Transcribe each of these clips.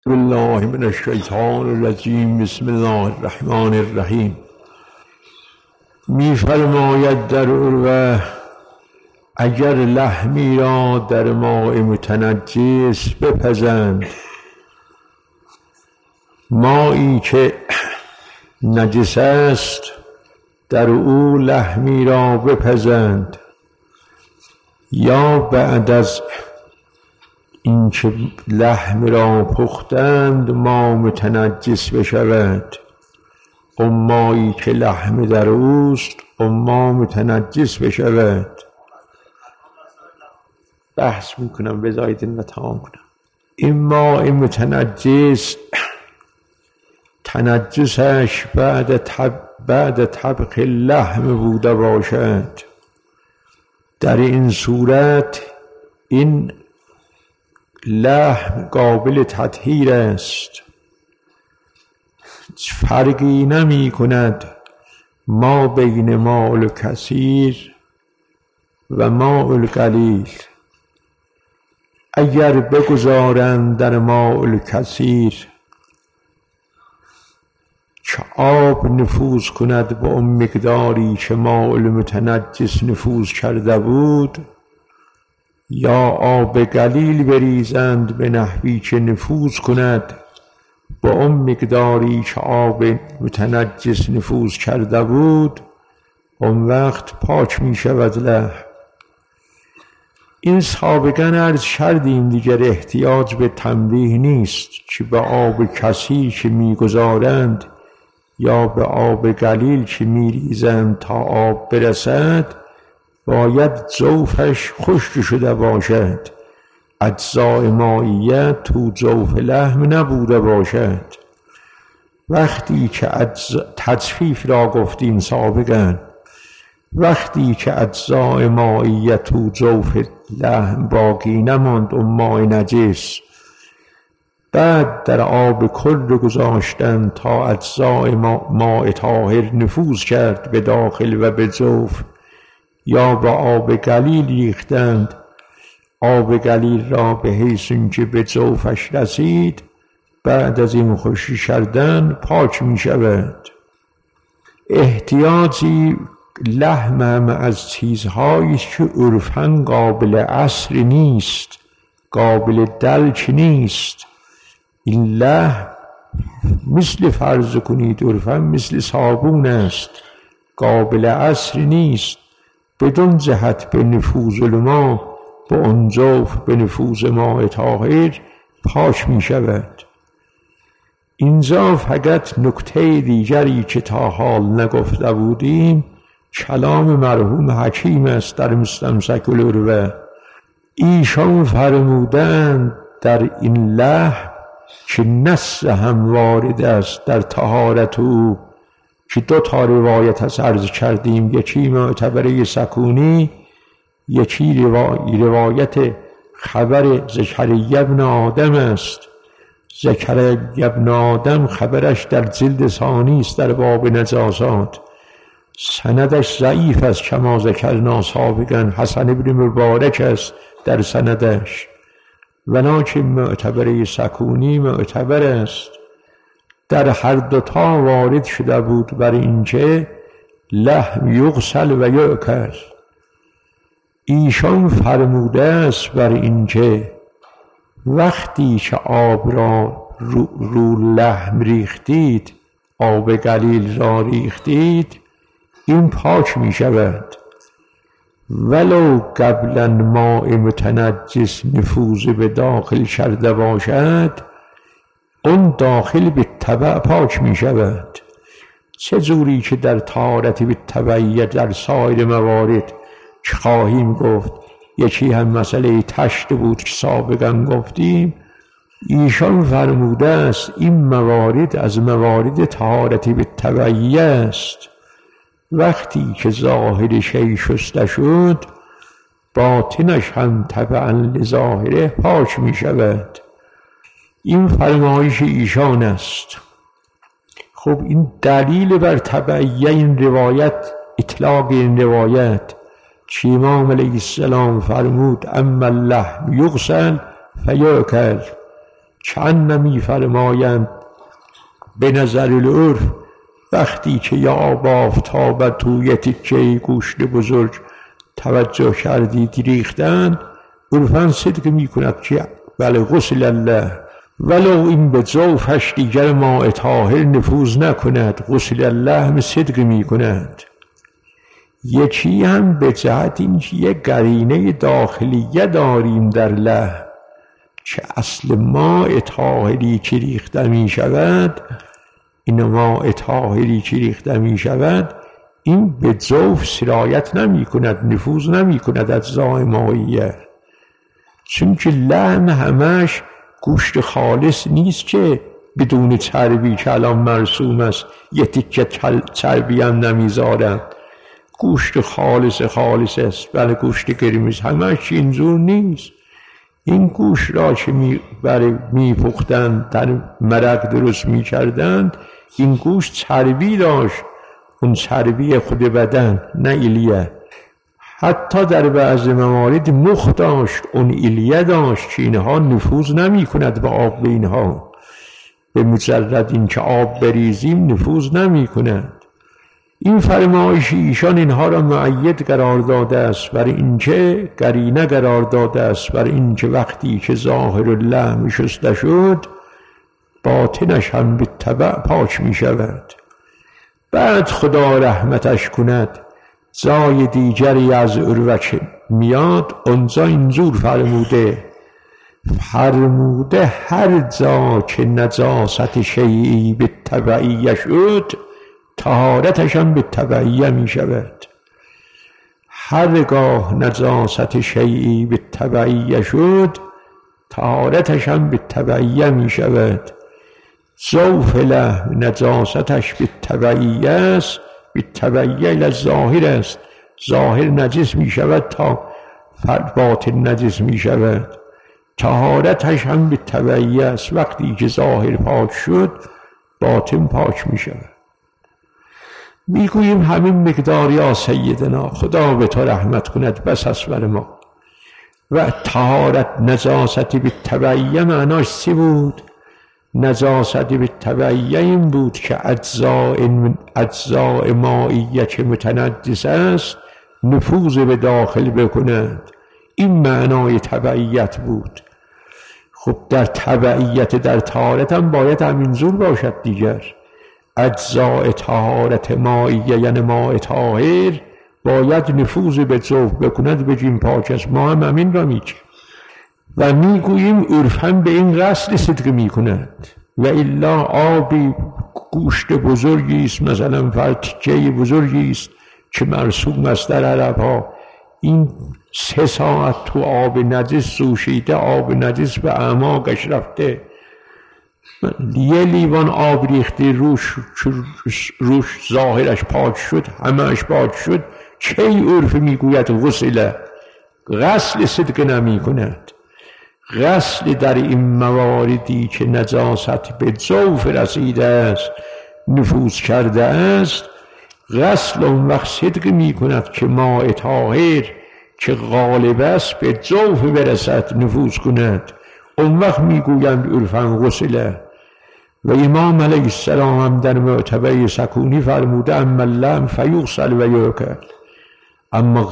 بالله من الشیطان الرجیم. بسم الله الرحمن الرحیم. می فرماید در عروه اگر لحمی را در ماء متنجس بپزند، مایی که نجس است در او لحمی را بپزند، یا بعد از اینکه لحم را پختند ما متنجس بشود، اون مایی که لحم در اوست اون ما متنجس بشود. بحث میکنم بذارید این رو تمام کنم. این ماء متنجس تنجسش بعد طبخ لحم بوده باشد، در این صورت این لحم قابل تطهیر است، فرقی نمی کند ما بین ماء الکثیر و ماء القلیل. اگر بگذارند در ماء الکثیر که آب نفوذ کند با اون مقداری که ماء المتنجس نفوذ کرده بود، یا آب قلیل بریزند به نحوی که نفوذ کند با اون مقداری که آب متنجس نفوذ کرده بود، اون وقت پاک می شود لحم. این سابقا عرض کردیم دیگر، احتیاج به تنبیه نیست که به آب کثیر که می گذارند یا به آب قلیل که می ریزند تا آب برسد باید جوفش خشک شده باشد، اجزای مائیت تو جوف لحم نبوده باشد. وقتی که تجفیف را گفتیم سابقا، وقتی که اجزای مائیت تو جوف لحم باقی نماند اون ماء نجس، بعد در آب کل گذاشتن تا اجزای ماء طاهر نفوذ کرد به داخل و به جوف، یا با آب قلیل ریختند آب قلیل را به حیث اینکه به جوفش رسید، بعد از این خشک کردن پاک می شود. احتیاجی لحم هم از چیزهایی که عرفاً قابل عصر نیست، قابل دلک نیست. این لحم مثل فرض کنید عرفاً مثل صابون است، قابل عصر نیست، بدون جهت به نفوذ الماء به اون جوف به نفوذ ماء طاهر پاک می شود. اینجا فقط نکته دیگری که تا حال نگفته بودیم کلام مرحوم حکیم است در مستمسک العروة. ایشان فرمودند در این لحم که نص هم وارد است در طهارت او، که دو تا روایت از عرض کردیم، یکی معتبره سکونی، یکی روایت خبر زکریا ابن آدم است. زکریا ابن آدم خبرش در جلد ثانی است در باب نجاسات، سندش ضعیف است کما ذکرنا سابقا، حسن ابن مبارک است در سندش، ولکن معتبره سکونی معتبر است. در هر دوتا وارد شده بود بر اینکه لحم یغسل و یؤکل. ایشان فرموده است بر اینکه وقتی که آب را رو لحم ریختید، آب قلیل را ریختید، این پاک می شود، ولو قبلا ماء متنجس نفوذ به داخل کرده باشد، اون داخل به تبع پاک می شود. چه جوری که در طهارت به تبعیت در سایر موارد که خواهیم گفت، یکی هم مسئله تشت بود که سابقا گفتیم، ایشان فرموده است این موارد از موارد طهارت به تبعیه است. وقتی که ظاهر شیء شسته شد باطنش هم تبعا لظاهره پاک می شود. این فرمایش ایشان است. خب این دلیل بر تبعیه این روایت، اطلاق این روایت که امام علیه السلام فرمود اما اللحم یغسل فیؤکل، چند نمی‌فرمایند به نظر العرف وقتی که یا آب آفتاب توی تکه گوشت بزرگ توجه کردید ریختند، عرفاً صدق می‌کند که بله غسل الله، ولو این به جوفش دیگر ماء طاهر نفوذ نکند، غسل الله هم صدق می‌کند. یکی هم به جهت این که یک قرینه داخلیه داریم در لحم که اصل ماء طاهری که ریخته می شود، این ماء طاهری که ریخته می شود این به جوف سرایت نمی کند، نفوذ نمی کند اجزای مائیه، چون که لحم همش گوشت خالص نیست که بدون چربی که الان مرسوم است یه تکه چربی هم نمیذارند. گوشت خالص است، بله گوشت قرمز همش اینجور نیست. این گوشت را که میپختند در مرق درست میکردند، این گوشت چربی داشت، اون چربی خود بدن نه ایلیه. حتی در بعض موارد مخ داشت، اون ایلیه داشت که اینها نفوذ نمی کند به آب، به اینها به مجرد این که آب بریزیم نفوذ نمی کند. این فرمایش ایشان اینها را مؤید قرار داده است، برای اینکه قرینه قرار داده است، برای اینکه وقتی که ظاهر اللحم شسته شد باطنش هم به تبع پاک می شود. بعد خدا رحمتش کند جای دیگری از عروه میاد، اونجا اینجور فرموده هر جا که نجاست شیئی به تبعیه شد طهارتش هم به تبعیه می شود. هرگاه نجاست شیئی به تبعیه شد طهارتش هم به تبعیه می شود. جوف لحم نجاستش به تبعیه است، به تبعیه لظاهر است، ظاهر نجس می شود تا باطن نجس می شود. طهارتش هم به تبعیه است، وقتی که ظاهر پاک شد باطن پاک می شود. میگوییم همین مقدار یا سیدنا، خدا به تو رحمت کند، بس است بر ما. و طهارت نجاست به تبعیه معناش چی بود؟ نجاست به تبعیه این بود که اجزاء مائیه که متنجس است نفوذ به داخل بکند، این معنای تبعیت بود. خب در تبعیت در طهارت هم باید همینجور باشد دیگر. اجزاء طهارت مائیه یعنی ماء طاهر باید نفوذ به جوف بکند، بگیم پاک است، ما هم همین را میگیم و میگوییم عرفاً به این غسل صدق میکند. و الا آبی گوشت بزرگی است، مثلا فرتکه بزرگی است که مرسوم است در عرب ها، این 3 ساعت تو آب نجس سوشیده، آب نجس به اعماقش رفته، یه لیوان آب ریختی روش ظاهرش پاک شد، همهش پاک شد، چه عرف میگوید غسل صدق نمی کند. غسل در این مواردی که نجاست به جوف رسیده است نفوذ کرده است، غسل اون وقت صدق می کند که ماء طاهر که غالب است به جوف برسد نفوذ کند، اون وقت میگویند عرفاً غسله. و امام علیه السلام هم در معتبر سکونی فرموده اما اللحم فیغسل و یؤکل. اما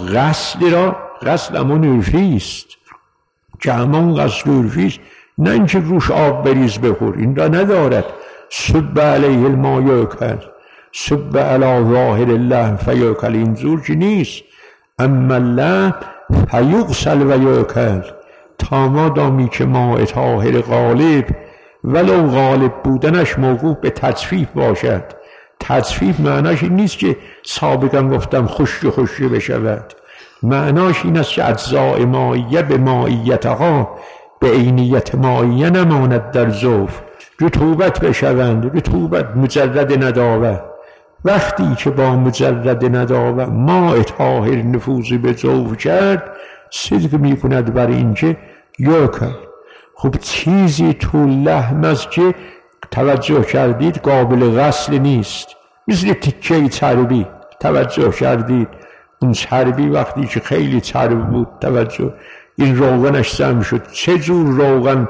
غسل همون عرفی است که همون غسل عرفی است، نه اینکه روش آب بریز بخور، این را ندارد. صب علیه الماء یؤکل، صب علی ظاهر اللحم فیؤکل، اینجور که نیست. اما اللحم فیغسل و یؤکل، تا ما دامی که ماء طاهر غالب ولو غالب بودنش موقوف به تجفیف باشد. تجفیف معناش این نیست که سابقا گفتم خشک بشود، معناش این است که اجزاء مائیه به مائیتها به عینیت مائیه نماند در جوف، رطوبت بشوند، رطوبت مجرد نداوه. وقتی که با مجرد نداوه ماء طاهر نفوذ به جوف کرد صدق می کند بر اینکه یؤکل. خب چیزی تو لحم است که توجه کردید قابل غسل نیست، مثل تکه چربی توجه کردید، اون چربی وقتی که خیلی چرب بود توجه این روغنش جمع شد، چه جور روغن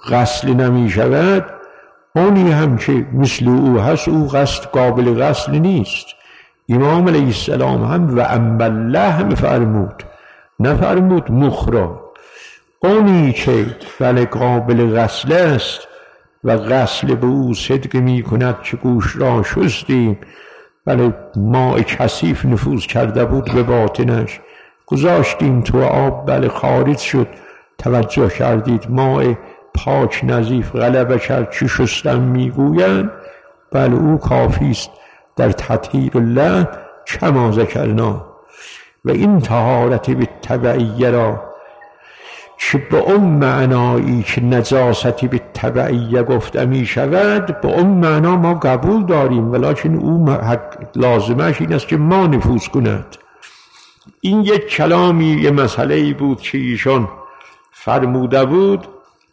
غسل نمی شود، اونی هم که مثل او هست او قابل غسل نیست. امام علیه السلام هم و اما اللحم فرمود، نفرمود مخ را. اونی که بله قابل غسل است و غسل به او صدق می کند که گوش را شستیم، بله ماء کثیف نفوذ کرده بود به باطنش، گذاشتیم تو آب، بله خارج شد، توجه کردید ماء پاک نظیف غلبه کرد چی شستن میگویند، بله او کافی است در تطهیر الله کما ذکرنا. و این طهارت بالتبعیه را که به اون معنایی که نجاستی بالتبعیه گفته می شود، به اون معنا ما قبول داریم، ولیکن او لازمش این است که ما نفوذ کند. این یک کلامی، یه مسئله‌ای بود که ایشان فرموده بود.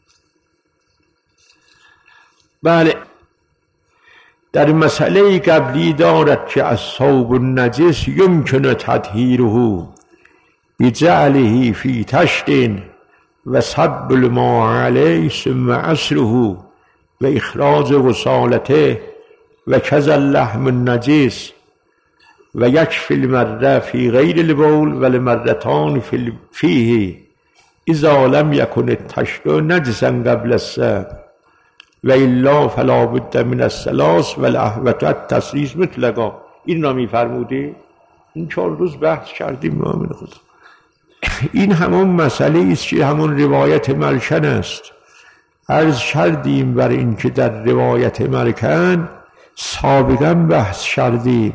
بله در مسئله قبلی دارد که از ثوب النجس یمکن تطهیره بجعله فی تشت و صب الماء علیه ثم عصره و اخراج غسالته و کذا اللحم النجس و یکفی المره فی غیر البول و المرتان فیه اذا لم یکن التشت نجسا قبل الصب و الا فلا بد من الثلاث و الاحوط التسلیس مطلقا. این را می فرمودی؟ این 4 روز بحث کردیم مؤمن خدا. این همون مسئله است که همون روایت ملکن است. عرض کردیم بر این که در روایت ملکن سابقا بحث کردیم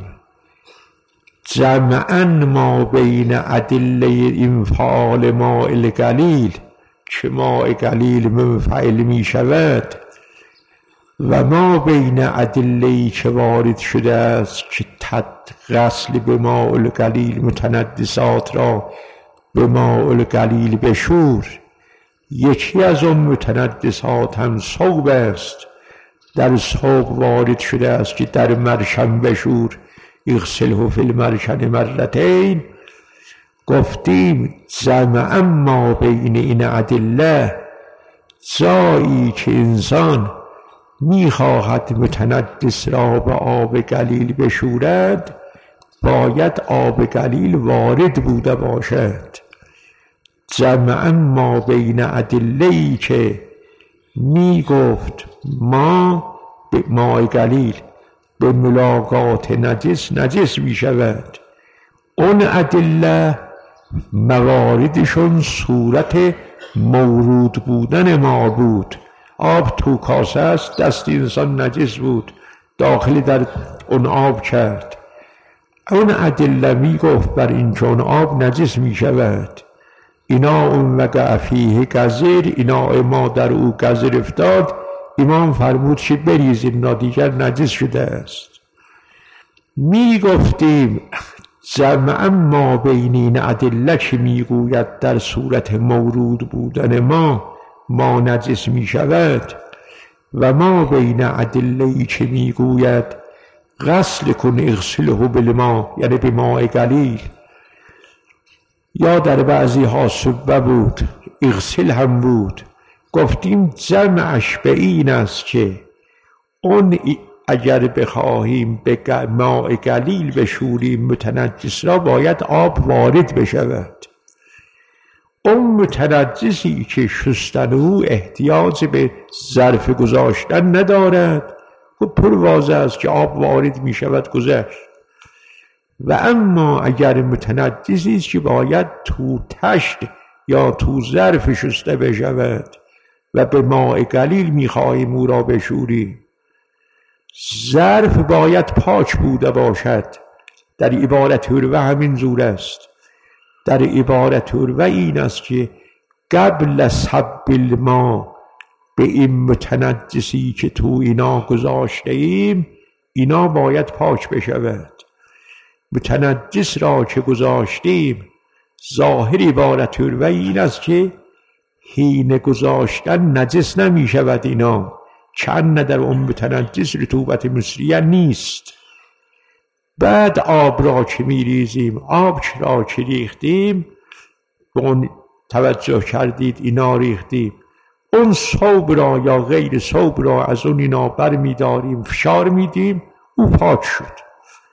جمعا ما بین ادله انفعال ماء القلیل که ماء قلیل منفعل می شود و ما بین ادله‌ای که وارد شده است که غسل به ماء القلیل متنجسات را به ماء القلیل بشور. یکی از اون متنجسات هم ثوب است. در ثوب وارد شده است که در مرشم بشور، اغسله فی المرشن مرتین. گفتیم جمعا ما بین این ادله، جایی که انسان میخواهد متنجس را به آب قلیل بشورد باید آب قلیل وارد بوده باشد. جمعا ما بین ادله‌ای که میگفت ما به ماء قلیل به ملاقات نجس میشود، اون ادله مواردشون صورت مورود بودن ما بود. آب تو کاسه است، دست انسان نجس بود، داخل در اون آب کرد. اون ادله می گفت بر این چون آب نجس می شود. اینا اون وقع فیه قذر، اینا ما در او قذر افتاد، امام فرمود که بریز اینا دیگر نجس شده است. می گفتیم جمعا ما بین این ادله که می گوید در صورت مورود بودن ما نجس می شود و ما بین ادله‌ای که می گوید غسل کن اغسله بالماء، یعنی به ماء قلیل، یا در بعضی ها سبه بود اغسل هم بود. گفتیم جمعش به این است که اون اگر بخواهیم به ماء قلیل بشوریم متنجس را باید آب وارد بشود. اون متنجسی که شستن او احتیاج به ظرف گذاشتن ندارد و پر واضح است که آب وارد می شود گذشت. و اما اگر متنجسی است که باید تو تشت یا تو ظرف شسته بشود و به ماء قلیل می خواهیم او را بشوریم، ظرف باید پاک بوده باشد. در عبارت عروه همین زور است. در عبارت عروه این است که قبل صب الماء به این متنجسی که تو اینا گذاشته ایم اینا باید پاک بشود. متنجس را که گذاشتیم ظاهر عبارت عروه این است که حین گذاشتن نجس نمی شود. اینا چند در اون متنجس رطوبت مصریه نیست. بعد آب را که می ریزیم، آب را که ریختیم، به اون توجه کردید اینا ریختیم، اون ثوب را یا غیر ثوب را از اون اینا بر می‌داریم، فشار میدیم، او پاک شد.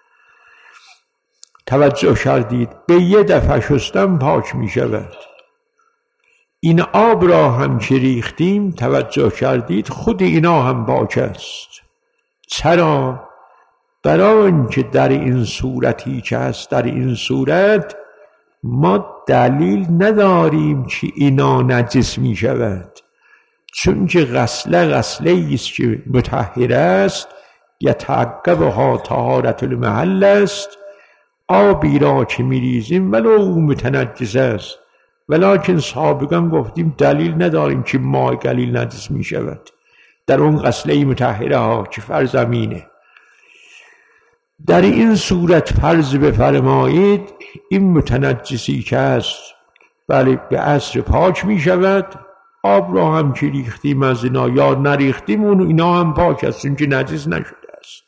توجه کردید؟ به یه دفعه شستن پاک می شود. این آب را هم که ریختیم، توجه کردید، خود اینا هم پاک است. چرا؟ برای اینکه در این صورتی که هست، در این صورت ما دلیل نداریم که اینا نجس می شود، چون که غسله است که مطهر است، یتعقبها طهارت المحل است. آبی را که میریزیم ولو او متنجس است، ولکن سابقا گفتیم دلیل نداریم که ماء قلیل نجس می شود در اون غسله مطهره ها که فرض امینه. در این صورت فرض بفرمایید این متنجسی که است بله به عصر پاک می شود. آب را هم که ریختیم از اینا یا نریختیم اون اینا هم پاک است، چون که نجس نشده است.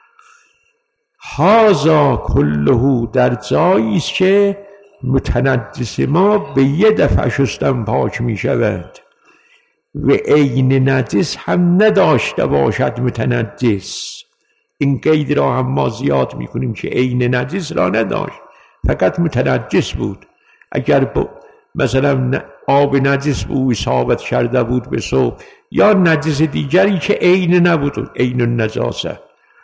هذا کله در جایی است که متنجس ما به یه دفعه شستن پاک می شود و عین نجس هم نداشته باشد متنجس. این قید را هم ما زیاد می کنیم که عین نجس را نداشت، فقط متنجس بود. اگر مثلا آب نجس به او اصابت کرده بود به صبح، یا نجس دیگری که عین نبود، عین النجاسه.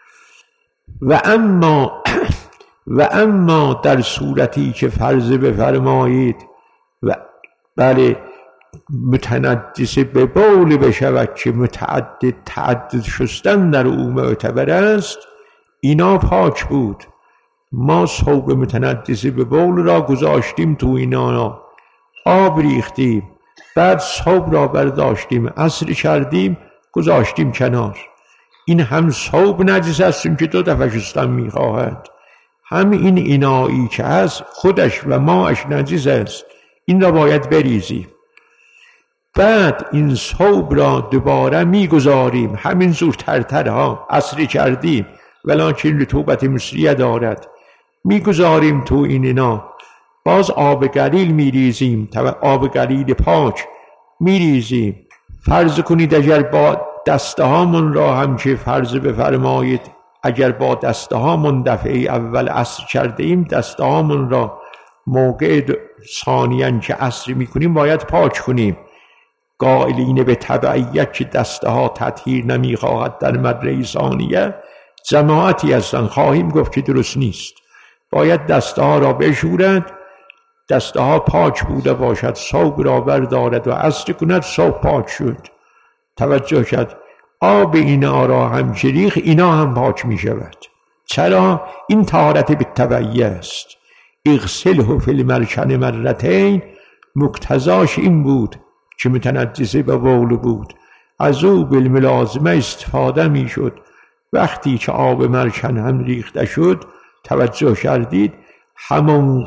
و اما در صورتی که فرض بفرمایید و بله متنجس به بول بشود که تعدد شستن در او معتبر است، اینا پاک بود. ما ثوب متنجس به بول را گذاشتیم تو اینا، آب ریختیم، بعد ثوب را برداشتیم، عصر کردیم، گذاشتیم کنار. این هم ثوب نجس است چون که دو دفعه شستن میخواهد، هم این اینایی که هست خودش و ماش نجس است، این را باید بریزیم. بعد این ثوب را دوباره میگذاریم، همین زور ترترها عصر کردیم ولکن رطوبت مصریه دارد، میگذاریم تو اینا، باز آب قلیل میریزیم، آب قلیل پاک میریزیم. فرض کنید اگر با دسته هامون را هم که فرض بفرمایید اگر با دسته هامون دفعه اول عصر کرده ایم، دسته هامون را موقع ثانیاً که عصر میکنیم باید پاک کنیم. قائلین به تبعیت که دسته ها تطهیر نمیخواهد در مره ثانیه جماعتی هستند، خواهیم گفت که درست نیست. باید دسته ها را بشورد، دسته ها پاک بوده باشد، ثوب را بردارد و عصر کند، ثوب پاک شد. توجه کرد؟ آب اینا را هم شریخ اینا هم پاک می شود. چرا؟ این طهارت بالتبعیه است. اغسله فی المرکن مرتین، مقتضاش این بود که متنجسه به بول بود، از او بالملازمه استفاده می شد. وقتی که آب مرکن هم ریخته شد، توجه کردید؟ همون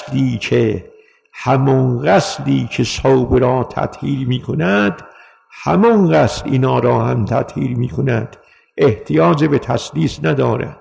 غسلی که ثوب را تطهیر می کند، همون غسل اینا را هم تطهیر می کند، احتیاج به تسلیس ندارد.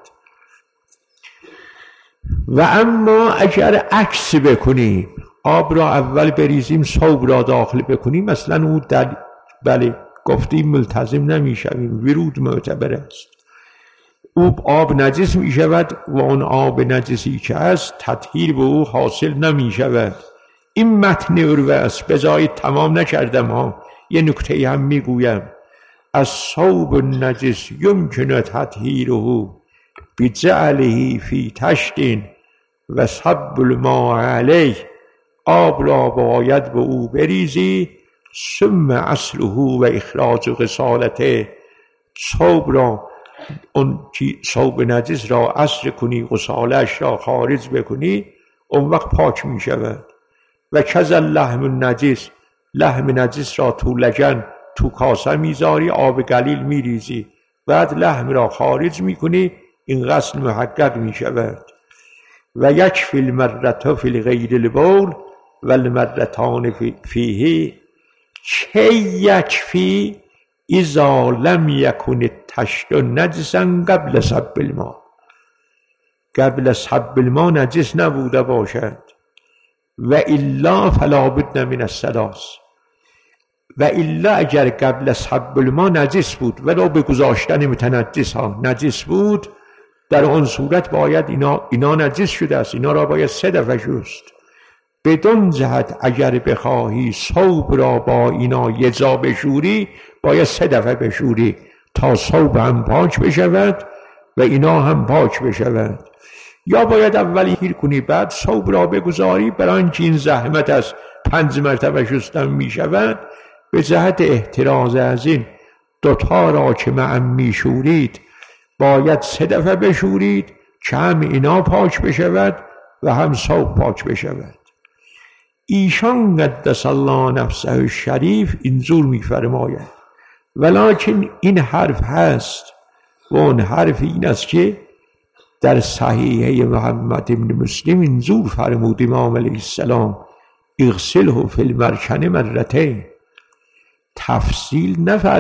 و اما اگر عکس بکنیم، آب را اول بریزیم ثوب را داخل بکنیم، مثلا او در بله گفتیم ملتزم نمی شویم، ورود معتبر است. او آب نجس می شود و اون آب نجسی که است تطهیر به او حاصل نمی شود. این متن عروه است، بذارید تمام نکردم ها، یه نکته هم می گویم. از ثوب نجس یمکن تطهیره بجعله فی طشت و صب الماء علیه، آب را باید به او بریزی، ثم عصره و اخراج غسالته، ثوب را اون ثوب نجس را عصر کنی، غسالش را خارج بکنی، اون وقت پاک می شود. و کذا لحم النجس، لحم نجس را تو لگن تو کاسه میذاری، آب قلیل میریزی، بعد لحم را خارج میکنی، این غسل محقق میشود. و یکفی المرة فی غیر البول و المرتان فیه، کی یکفی اذا لم یکن الطشت نجسا قبل صب الماء، قبل صب الماء نجس نبوده باشد، و الا فلا بد من الثلاث. و الا اگر قبل از حب الماء نجس بود ولو به گذاشتن متنجس ها نجس بود، در آن صورت باید اینا نجس شده است، اینا را باید 3 دفعه شست. بدون جهت اگر بخواهی ثوب را با اینا یجا بشوری، باید 3 دفعه بشوری تا ثوب هم پاک بشود و اینا هم پاک بشود. یا باید اولی هیر کنی بعد ثوب را بگذاری، برای اینکه این زحمت از 5 مرتبه شستن می شود. به جهت احتراز از این 2 تا را که معا می شورید باید 3 دفعه بشورید که هم اینا پاک بشود و هم ثوب پاک بشود. ایشان قدس الله نفسه الشریف اینجور می فرماید. ولیکن این حرف هست و اون حرف این است که در صحیحه محمد بن مسلم اینجور فرمود امام علیه السلام: اغسله فی المرکن مرتین. تفصیل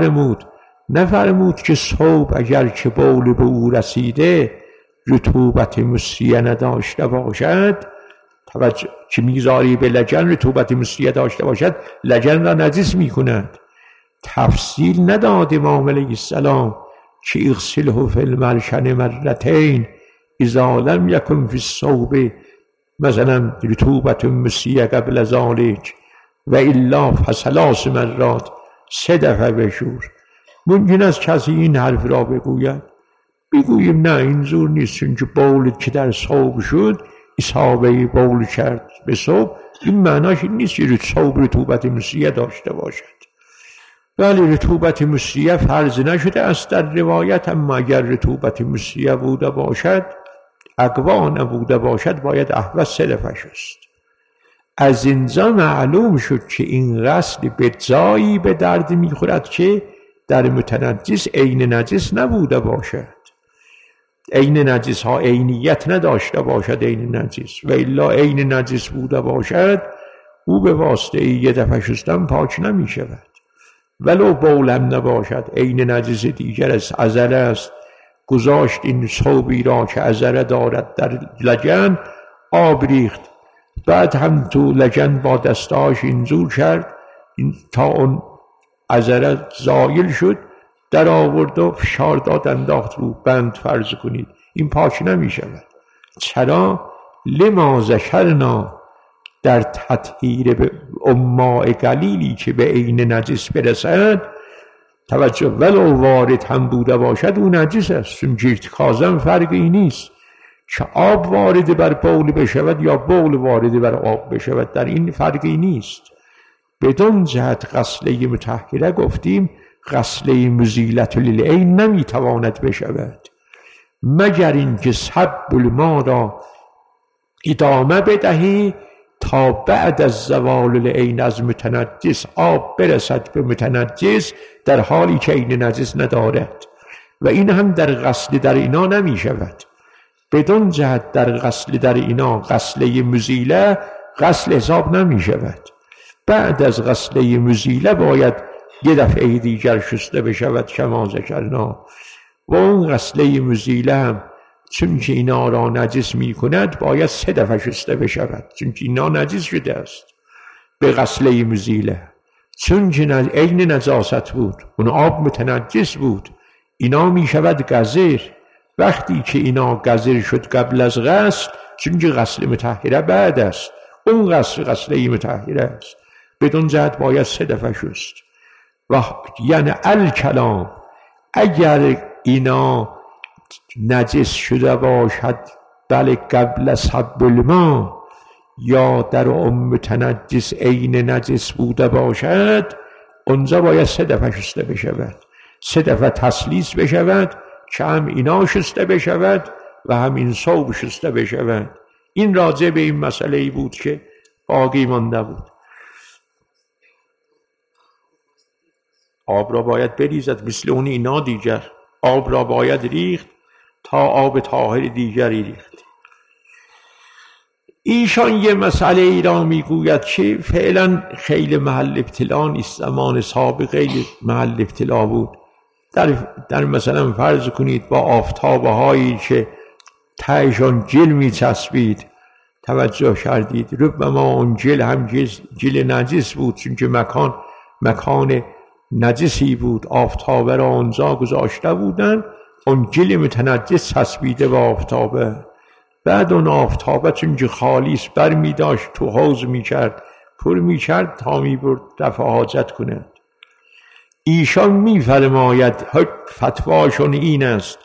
نفرمود که ثوب اگر که بول به او رسیده رطوبت مصریه نداشته باشد، توجه که میذاری به لجن رطوبت مصریه داشته باشد، لجن را نجس میکند. تفصیل نداد امام علیه السلام که اغسله فی المرکن مرتین اذا لم یکن فی الثوب مثلا رطوبت مصریه قبل ذلک و الا فثلاث مرات، 3 دفعه بشور. ممکن است کسی این حرف را بگویم نه اینجور نیست، چون که بولت که در ثوب شد اصابه بول کرد به ثوب، این معناش این نیست که ثوب رطوبت مصریه داشته باشد. ولی رطوبت مصریه فرض نشده است در روایت، اما اگر رطوبت مصریه بوده باشد، اقوا نبوده باشد، باید احوال 3 دفعه شست. از اینجا معلوم شد که این غسل به جایی به درد میخورد که در متنجس عین نجس نبوده باشد، عین نجس ها عینیت نداشته باشد عین نجس، و الا عین نجس بوده باشد او به واسطه 1 دفعه شستن پاک نمی شود. ولو بول هم نباشد، عین نجس دیگر است، عضله است، گذاشت این ثوبی را که عضله دارد در لجن، آب ریخت، بعد هم تو لجن با دستاش اینجور کرد تا اون عضله زایل شد، در آورد و فشار داد انداخت رو بند، فرض کنید این پاک نمی شود. چرا؟ لما ذکرنا، در تطهیر به اماء قلیلی که به عین نجس برسد، توجه، ولو وارد هم بوده باشد او نجس است، چون ارتکازا فرقی نیست که آب وارد بر بول بشود یا بول وارد بر آب بشود، در این فرقی نیست. بدون جهت غسله مطهره گفتیم غسله مزیلة للعین نمیتواند بشود مگر اینکه صب الماء را ادامه بدهی تا بعد از زوال العین از متنجس آب برسد به متنجس در حالی که عین نجس ندارد، و این هم در غسل در اینا نمی شود. بدون جهت در غسل در اینا غسله مزیله غسل حساب نمی شود. بعد از غسله مزیله باید 1 دفعه دیگر شسته بشود کما ذکرنا، و اون غسله مزیله هم چون که اینا را نجس می کند باید 3 دفعه شسته بشود، چون که اینا نجس شده است به غسله مزیله، چون که عین نجاست بود، اون آب متنجس بود، اینا می شود قذر. وقتی که اینا قذر شد قبل از غسل، چون که غسل مطهره بعد است، اون غسله مطهره است، بدون جهت باید 3 دفعه شست. و یعنی الکلام اگر اینا نجس شده باشد بله قبل از حب الماء یا در متنجس عین نجس بوده باشد، اونجا باید 3 دفعه شسته بشود، 3 دفعه تسلیس بشود که هم اینا شسته بشود و هم این ثوب شسته بشود. این راجع به این مسئله ای بود که باقی مانده بود. آب را باید بریزد مثل اون اینا دیگر، آب را باید ریخت تا آب طاهر دیگری ریخت. ایشان یه مسئله ای را میگوید که فعلا خیلی محل ابتلا نیست، زمان سابق خیلی محل ابتلا بود. در مثلا فرض کنید با آفتابه هایی که تهشان جل میچسبید، توجه کردید ربما اون جل هم جل نجس بود، چون که مکان نجسی بود، آفتابه را آنجا گذاشته بودن، اون گل متنجس چسبیده به آفتابه. بعد اون آفتابه چون که خالیس بر می داشت تو حوض می کرد، پر می کرد تا می برد دفع حاجت کند. ایشان می فرماید فتواشون این است: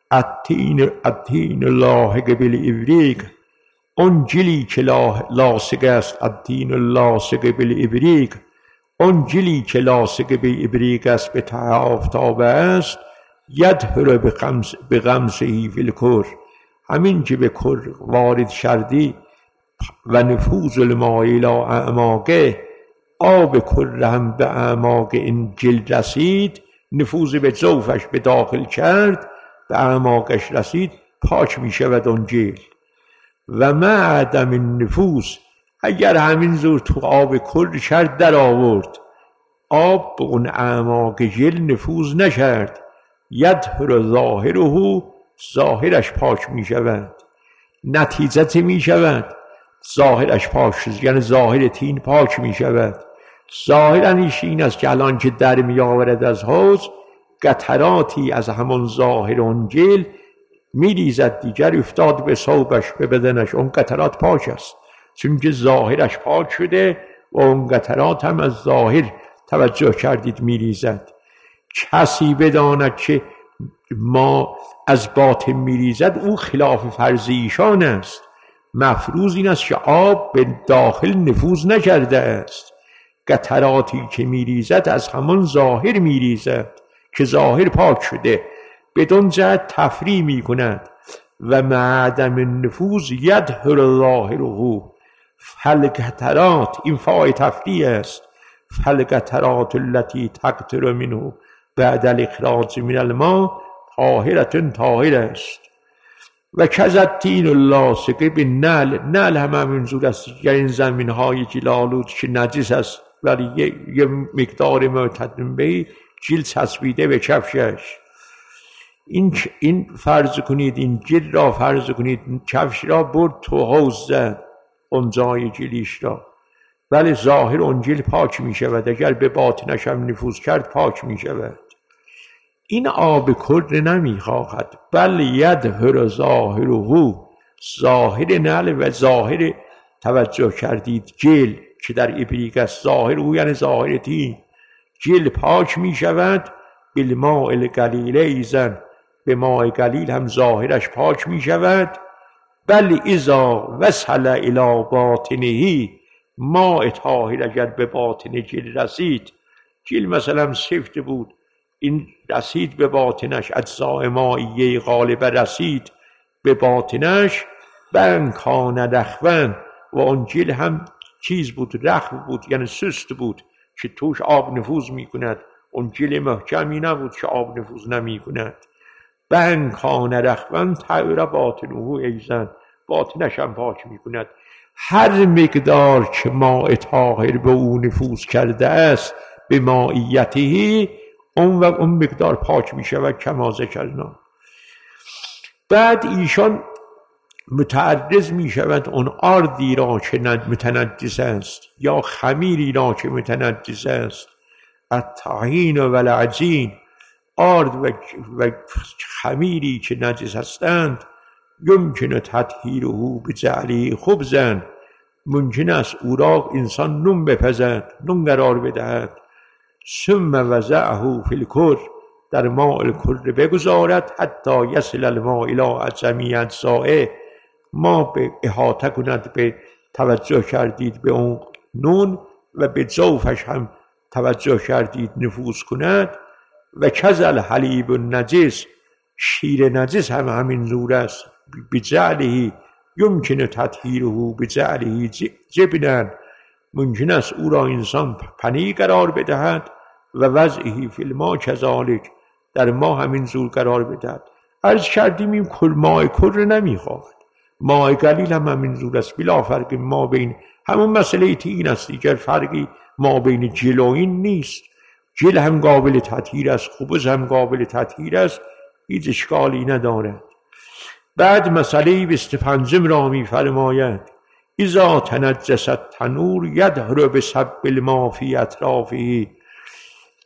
الطین لاحق بالابریق، اون جلی که لاصق است، الطین لاصق بالابریق، اون جلی که لاصق به ابریق است، به ته آفتابه است، یدهر به غمسه فی الکر، همین که به کر وارد شردی و نفوذ الماء الی اعماقه، آب کر هم به اعماق این جل رسید، نفوذ به جوفش به داخل کرد، به اعماقش رسید، پاک می شود اون جل. و مع عدم النفوذ، اگر همین زور تو آب کر شرد در آورد، آب به اون اعماق جل نفوذ نکرد، یدهر ظاهره، ظاهرش پاک می شود، نتیجت می شود ظاهرش پاک شد، یعنی ظاهر تین پاک می شود. ظاهرش این است که الان که در می آورد از حوض، قطراتی از همون ظاهر اون جل می ریزد دیگر، افتاد به ثوبش، به بدنش، اون قطرات پاک است، چون که ظاهرش پاک شده و اون قطرات هم از ظاهر توجه کردید می ریزد. کسی بداند که ما از باطن می ریزد، او خلاف فرض ایشان است. مفروض این است که آب به داخل نفوذ نکرده است، قطراتی که می ریزد از همان ظاهر می ریزد که ظاهر پاک شده، بدون جهت تفریع می کند. و معدم النفوذ یدهر ظاهره، فالقطرات، این فای تفریع است، فالقطرات التي تقطر منه بعد الاخراج من الماء طاهرة طاهر است. و کزالطین اللاصق بالنعل، نعل هم منظور است، یعنی این زمین های جلالود که نجس است ولی یه مقدار معتدل به جل چسبیده به کفشش. این فرض کنید، این جل را فرض کنید کفش را برد تو حوض زد اون جای جلیش را، ولی ظاهر اون جل پاک می شود، اگر به باطنش هم نفوذ کرد پاک می شود. این آب کر نمی خواهد، بل یدهر ظاهره، ظاهر نعل و ظاهر توجه کردید جل که در ابریق است، ظاهر او یعنی ظاهر تین، جل پاک می شود. بالماء القلیل ایزن، به ماء قلیل هم ظاهرش پاک می شود. بل اذا وصل الی باطنه، ماء طاهر اگر به باطن جل رسید، جل مثلا سفت بود، این رسید به باطنش، اجزاء مائیه غالبه رسید به باطنش، بن کان رخوا، و اون جل هم چیز بود، رخو بود، یعنی سست بود که توش آب نفوذ می کند، اون جل محکمی نبود که آب نفوذ نمی کند. بن کان رخوا طهر باطنه ایضا، باطنش هم پاک می کند. هر مقدار که ماء طاهر به او نفوذ کرده است به مائیته، اون مقدار پاک می شود کما ذکرنا. بعد ایشان متعرض می شود اون آردی را که متنجس است، یا خمیری را که متنجس است، الطحین و العجین، آرد و خمیری که نجس هستند، یمکن تطهیره بجعله خبزا، ممکن است او را انسان نون بپزد، نون قرار بدهد. ثم وضعه فی الکر، در ماء الکر بگذارد، حتی یصل الماء الی جمیع اجزائه، ما به احاطه کند، به توجه کردید به اون نون و به جوفش هم توجه کردید نفوذ کند. و کذل حلیب النجس، شیر نجس هم همین زور است، بجعله یمکن تطهیره بجعله جبنا، ممکن است او را انسان پنیر قرار بدهد، و وضعه فی الماء کذالک، در ما همین زور قرار بدهد. عرض کردیم این ماء کر نمیخواهد، ماء قلیل هم همین زور است، بلا فرق ما بین، همون مسئله تین است، دیگر فرقی ما بین جل و این نیست. جل هم قابل تطهیر است، خبز هم قابل تطهیر است، هیچ اشکالی ندارد. بعد مسئله 25 را می فرماید: اذا تنجس التنور یدهر بصب الماء فی اطرافه،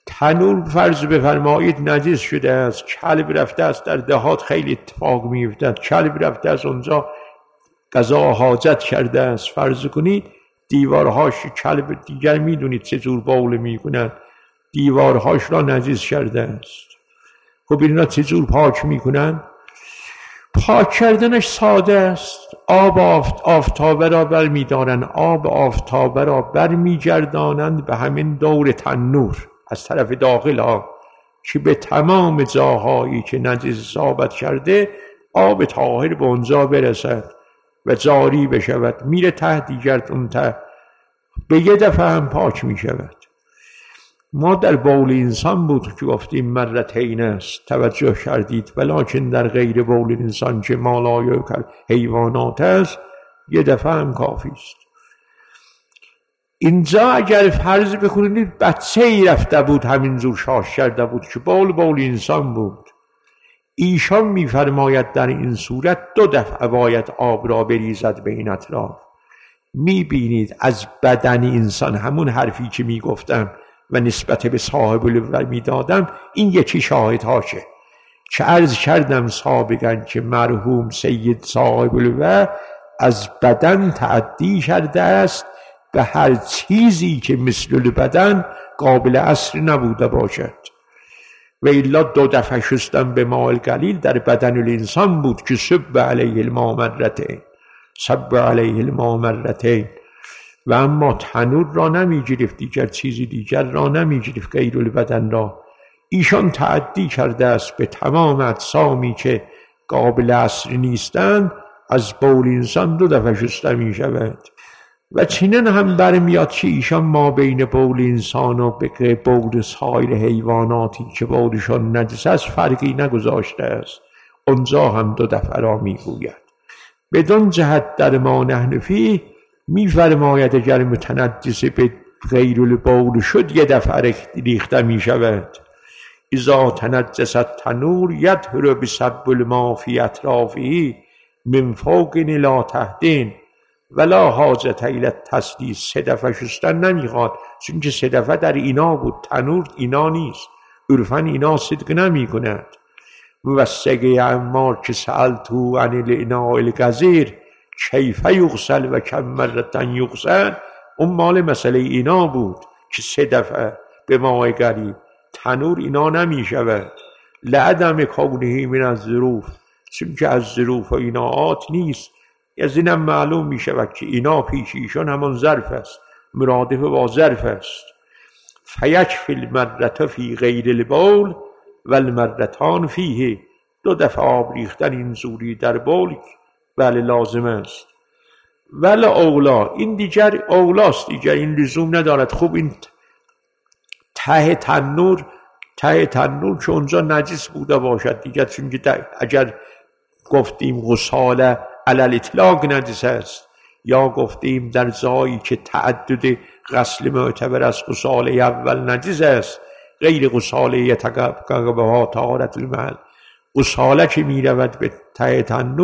تنور فرض بفرمایید نجس شده است، کلب رفته است، در دهات خیلی اتفاق می‌افتد، کلب رفته است اونجا قضا حاجت کرده است، فرض کنید دیوارهاش، کلب دیگر میدونید چطور بول میکنند، دیوارهاش را نجس کرده است. خب اینا چطور پاک میکنند؟ پاک کردنش ساده است. آب آفتابه را برمیدارند، آب آفتابه را برمیگردانند به همین دور تنور از طرف داخل ها که به تمام جاهایی که نجس اصابت کرده آب طاهر به اونجا برسد و جاری بشود، میره ته دیگر اون ته به یه دفعه هم پاک میشود. ما در بول انسان بود که گفتیم مرتین است، توجه کردید، ولیکن در غیر بول انسان که ما لا یؤکل حیوانات است یه دفعه هم کافی است. اینجا اگر فرض بکنید بچه ای رفته بود همینجور شاش کرده بود که بول انسان بود، ایشان میفرماید در این صورت 2 دفعه باید آب را بریزد به این اطراف. میبینید از بدن انسان، همون حرفی که میگفتم و نسبت به صاحب الوعی میدادم، این یکی شاهد هاشه که عرض کردم سابقا که مرحوم سید صاحب الوعی از بدن تعدی کرده است به هر چیزی که مثل البدن قابل عصر نبوده باشد. و الا 2 دفعه شستن به ماء القلیل در بدن الانسان بود که صب علیه الماء مرتین، صب علیه الماء مرتین. و اما تنور را نمی گرفت، دیگر چیزی دیگر را نمی گرفت غیر البدن را. ایشان تعدی کرده است به تمام اجسامی که قابل عصر نیستند، از بول انسان 2 دفعه شسته می شود. و چنین هم برمیاد که ایشان ما بین بول انسان و بول سایر حیواناتی که بولشان نجس است فرقی نگذاشته است، اونجا هم 2 دفعه را میگوید. بدون جهت در ما نحن فیه میفرماید اگر متنجس به غیر البول شد 1 دفعه ریخته می شود. اذا تنجس التنور یطهر بصب الماء فی اطرافه من فوق الی تحت ولا حاجت الی التسلیس. 3 دفعه شستن نمیخواد، چون که 3 دفعه در اینا بود، تنور اینا نیست، عرفاً اینا صدق نمی کند. موثقه عمار که سألتو عن الاناء الغزیر کیف یغسل و کم مرتن یغسل، اون مال مسئله اینا بود که 3 دفعه به ماء قلیل. تنور اینا نمی شود لعدم کونه من از ظروف، چون که از ظروف و ایناعات نیست. از اینم معلوم می شود که اینا پیش ایشان همان ظرف است، مرادف با ظرف است. فیکفی المرة فی غیر البول و المرتان فیه. 2 دفعه آب ریختن این زوری در بول بله لازم است. ولی اولا، این دیگر اولاست، دیگر این لزوم ندارد. خوب این ته تنور که اونجا نجس بوده باشد دیگر، چون که اگر گفتیم غساله علی الاطلاق نجس است، یا گفتیم در جایی که تعدد غسل معتبر از غساله اول نجس است، غیر غساله یتقبها طهارت المحل، غساله که می رود به ته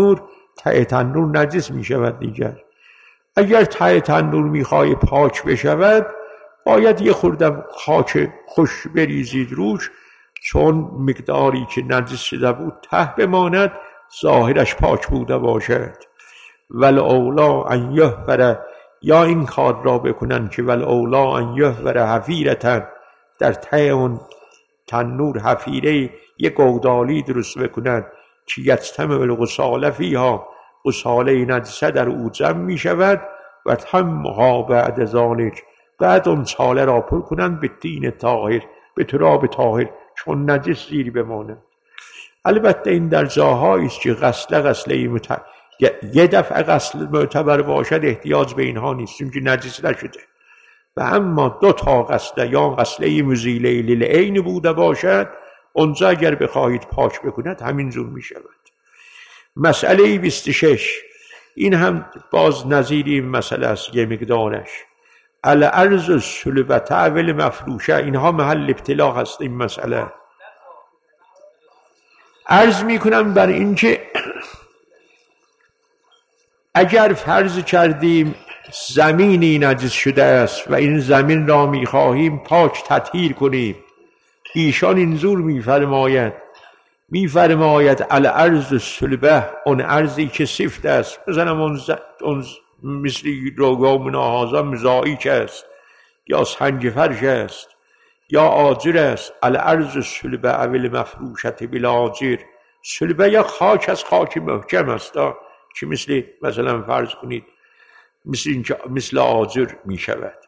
تنور نجس می شود دیگر. اگر ته تنور می خواهی پاک بشود باید یه خردم خاک خوش بریزید روش، چون مقداری که نجس شده بود ته بماند، ظاهرش پاک بوده باشد. ول اولا ان یحفر، یا این کار را بکنن که ول اولا ان یحفر حفیرتن، در ته اون تنور حفیره یک گودالی درست بکنن که یجتمع الغساله فیها، غساله نجسه در او جمع می شود و تمها بعد ذالک، بعد اون چاله را پر کنن به طین طاهر، به تراب طاهر، چون نجس زیر بماند. البته این در جاهایی است که غسله یه دفعه غسل معتبر باشد احتیاج به اینها نیست، چون که نجس نشده. و اما 2 تا غسله یا غسله مزیله للعین بوده باشد، اونجا اگر بخواهید پاک بکند همینجور می شود. مسئله 26، این هم باز نظیر این مسئله است یه مقدارش. الارض الصلبة اول مفروشه، اینها محل ابتلا هست این مسئله. عرض می کنم بر این که اگر فرض کردیم زمینی نجس شده است و این زمین را می خواهیم پاک تطهیر کنیم، ایشان اینجور میفرماید الارض الصلبه، اون ارضی که سفت است، مثلا اون مثل روگام ناهازا مزایک است یا سنگ فرش است یا آجر است. الارض الصلبه اول مفروشت بالآجر، صلبه یا خاک از خاک محکم است که مثلا فرض کنید مثل آجر می شود.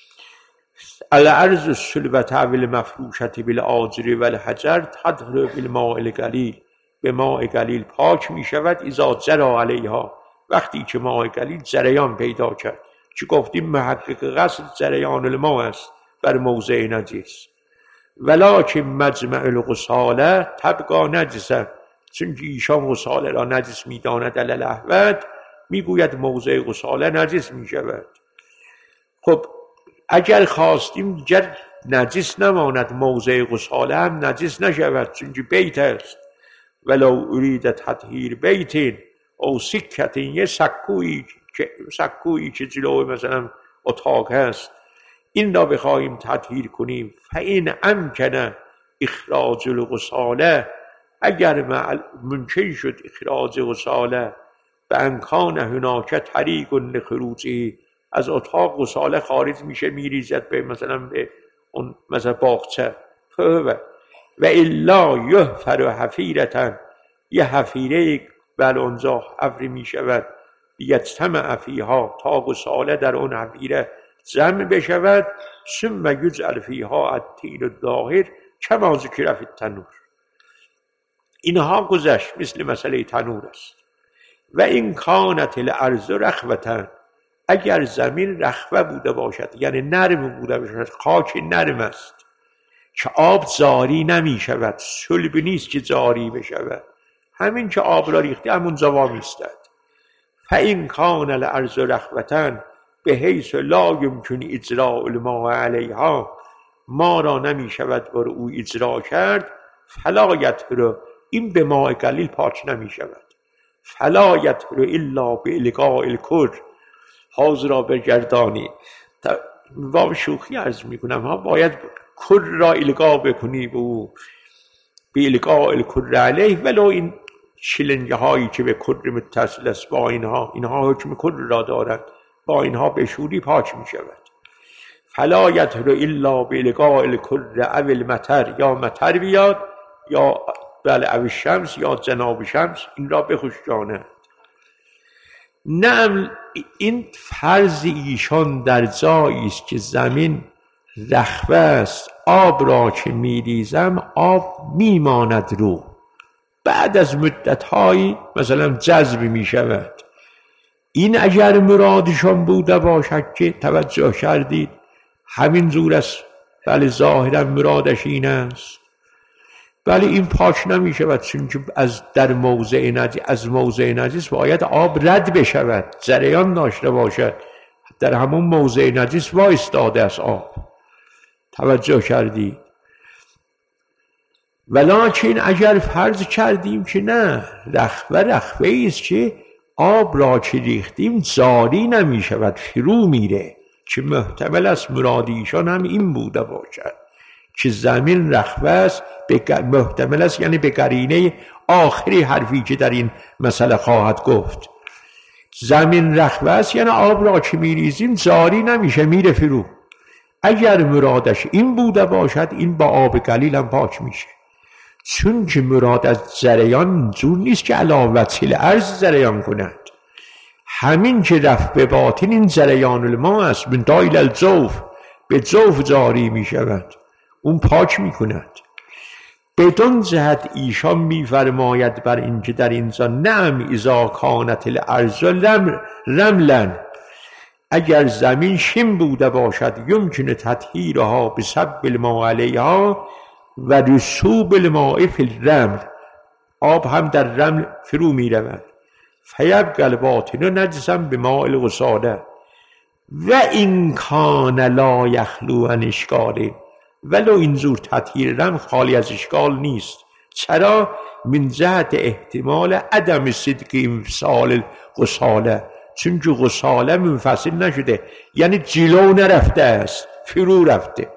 الارض الصلبه اول مفروشت بالآجر و الحجر تطهر بالماء القلیل، به ماء قلیل پاک می شود. اذا جری علیها، وقتی که ماء قلیل جریان پیدا کرد، که گفتیم محقق قصد جریان الماء است بر موضع نجس. ولکن مجمع الغساله تبقى نجسه، چون ایشان غساله را نجس می داند. علی الاحوط میگوید موضع غساله نجس می شود. خب اگر خواستیم دیگر نجس نماند، موضع غساله هم نجس نشود، چون بیت است. ولو ارید تطهیر بیت او سکت، یه سکویی که جلو مثلا اتاق هست، این را بخواهیم تطهیر کنیم، فإن امکن اخراج الغساله، اگر ممکن شد اخراج غساله، به امکان هناک طریق لخروجه، از اتاق غساله خارج میشه میریزد به مثلا اون مثلا باغچه، و الا یحفر حفیرتن، یه حفیره بر اونجا حفر میشود، یجتمع فیها، تا غساله در اون حفیره جمع بشود. ثم یجعل فیها الطین الطاهر کما ذکر فی التنور. اینها گذشت، مثل مسئله تنور است. و این کانت الارض رخوة، اگر زمین رخوه بوده باشد، یعنی نرم بوده باشد، خاک نرم است که آب جاری نمی شود، صلب نیست که جاری بشود، همین که آب را ریخته همون جا میستد. فإن کان الارض رخوة بحیث لا یمکن اجراء الماء علیها، ما را نمی شود بر او اجرا کرد. فلا یطهر، این به ماء قلیل پاک نمی شود. فلا یطهر الا بالغاء الکر، حوض را بگردانی. با شوخی عرض می کنم ها، باید کر را القا بکنی به او، به القاء الکر علیه، ولو این شلنگه هایی که به کر متصل است با اینها حکم کر را دارند، با اینها بشوری پاک می شود. فلا یطهر الا بالغاء الکر او المطر، یا مطر بیاد یا او الشمس یا جناب شمس، این را بخشکاند. نه این فرض ایشان در جایی است که زمین رخوه است، آب را که میریزم آب میماند رو، بعد از مدت‌هایی مثلا جذب میشود. این اگر مرادشان بوده باشد که توجه کردید همین جور است، بله ظاهرا مرادش این است، ولی این پاک نمی شود، چون که از موضع نجس باید آب رد بشود، جریان داشته باشد، در همون موضع نجس وایستاده است آب. توجه کردید؟ ولکن اگر فرض کردیم که نه، رخوه است که آب را که ریختیم جاری نمی شود، فرو میره، که محتمل است مرادیشان هم این بوده باشد که زمین رخوه است، محتمل است یعنی به قرینه آخری حرفی که در این مسئله خواهد گفت. زمین رخوه است یعنی آب را که میریزیم جاری نمیشه، میره فرو. اگر مرادش این بوده باشد، این با آب قلیل هم پاک میشه، چون که مراد از جریان جور نیست که علی وجه الارض جریان کند، همین که رفت به باطن این جریان الماء است، من دایل الجوف، به جوف جاری می شود، اون پاک می کند. بدون جهت ایشان می فرماید بر این که در اینجا نعم اذا کانت الارض رملا، اگر زمین شم بوده باشد، یمکن تطهیرها بصب الماء علیها و رسوب الماء فی الرمل، آب هم در رمل فرو می رود. فیبقى الباطن نجسا بماء الغساله و این کان لا یخلو عن اشکال، ولو اینجور تطهیر رمل خالی از اشکال نیست. چرا؟ من جهت احتمال عدم صدق انفصال الغساله، چون که غساله منفصل نشده، یعنی جلو نرفته است، فرو رفته،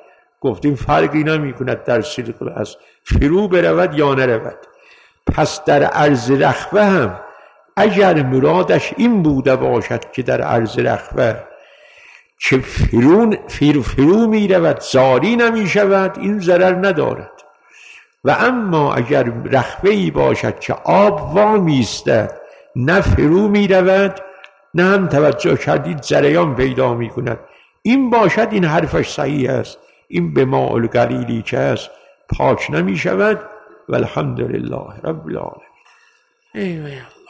گفتیم فرقی نمی کند در صدق الاصل فرو برود یا نرود. پس در عرض رخوه هم اگر مرادش این بوده باشد که در عرض رخوه که فرو می رود زاری نمی شود، این ضرر ندارد. و اما اگر رخوه‌ای باشد که آب وامی ایستد نه فرو می رود نه هم توجه کردید جریان پیدا می کند، این باشد این حرفش صحیح است، این به ماء القلیلی که است پاک نمی شود. والحمد لله رب العالمین.